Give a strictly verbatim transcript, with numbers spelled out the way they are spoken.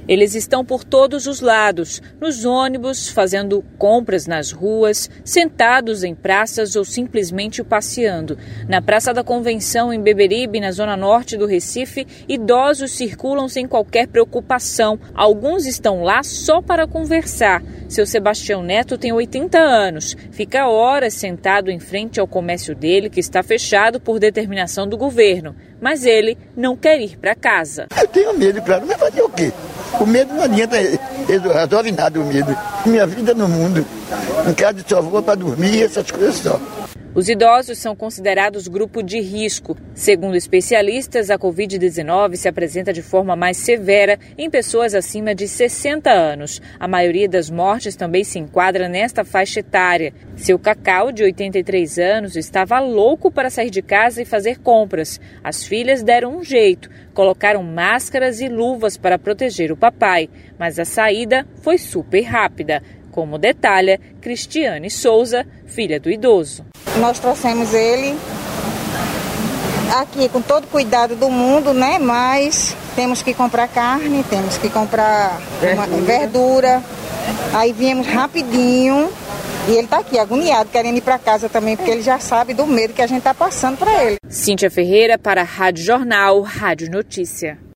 Eles estão por todos os lados, nos ônibus, fazendo compras nas ruas, sentados em praças ou simplesmente passeando. Na Praça da Convenção, em Beberibe, na zona norte do Recife, idosos circulam sem qualquer preocupação. Alguns estão lá só para conversar. Seu Sebastião Neto tem oitenta anos. Fica horas sentado em frente ao comércio dele, que está fechado por determinação do governo. Mas ele não quer ir para casa. Eu tenho medo, claro, mas fazer o quê? O medo não adianta, resolve nada o medo. Minha vida no mundo, em casa só vou para dormir, essas coisas só. Os idosos são considerados grupo de risco. Segundo especialistas, a covid dezenove se apresenta de forma mais severa em pessoas acima de sessenta anos. A maioria das mortes também se enquadra nesta faixa etária. Seu Cacau, de oitenta e três anos, estava louco para sair de casa e fazer compras. As filhas deram um jeito, colocaram máscaras e luvas para proteger o papai, mas a saída foi super rápida. Como detalha Cristiane Souza, filha do idoso. Nós trouxemos ele aqui com todo o cuidado do mundo, né? Mas temos que comprar carne, temos que comprar verdura. Uma verdura. Aí viemos rapidinho e ele está aqui agoniado, querendo ir para casa também, porque ele já sabe do medo que a gente está passando para ele. Cíntia Ferreira para a Rádio Jornal, Rádio Notícia.